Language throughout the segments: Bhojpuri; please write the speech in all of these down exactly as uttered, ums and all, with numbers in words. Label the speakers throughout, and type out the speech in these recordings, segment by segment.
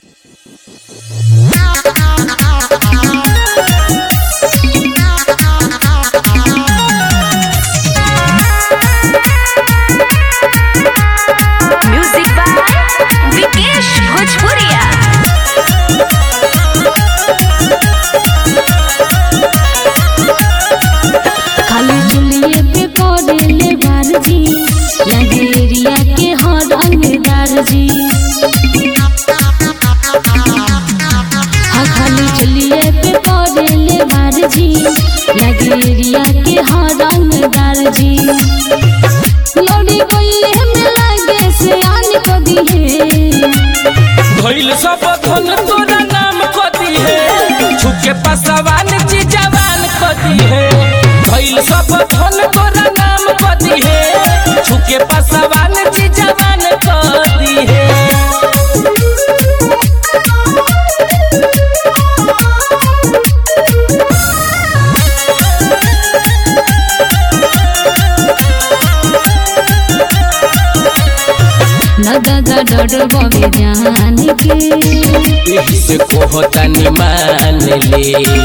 Speaker 1: लगेरिया के हरंगदार जी लौड़ी बोले में लगे से आन को दिए
Speaker 2: भइल सब धन तोरा नाम को दिए छुके पसवान जी जवान को दिए भइल सब धन तोरा नाम को दिए छुके पसवान जी जवान को दिए
Speaker 1: दादा डर बबे जान के
Speaker 2: यही से कोहता नि मान ले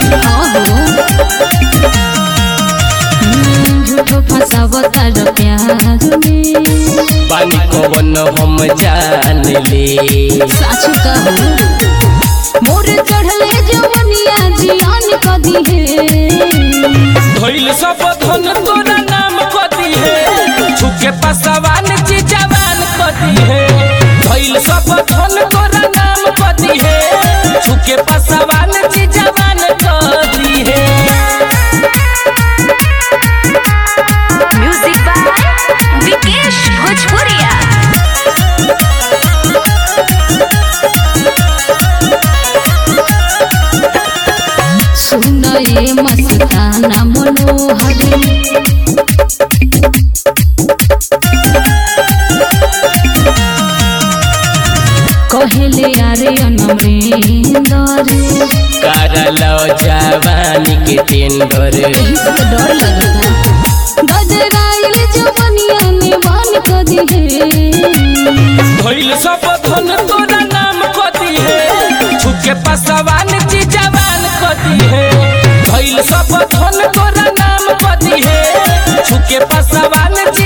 Speaker 1: झूठो फसावता र प्यार में
Speaker 2: पानी कवन हम जान ले
Speaker 1: सच कहू मोर चढ़ले जवनिया जियान क दिए
Speaker 2: भइल सब धन तोरा नाम को दिए छुके पसवान जी जवान को दिए भइल सब धन तोरा नाम को दिए छुके पसवान जी जवान को दिए
Speaker 1: म्यूजिक बाय विकेश भोजपुरिया सुनए मस्ताना मनोहर कहले यारे अनमरेंदर
Speaker 2: करलो जवानी के टेंडर
Speaker 1: डर लगता गजराइल जवनिया में मान क दिए
Speaker 2: भइल सब धन तोरा नाम को दिए छुके पसवान जी जवान को दिए भइल सब धन तोरा नाम को दिए छुके पसवान जी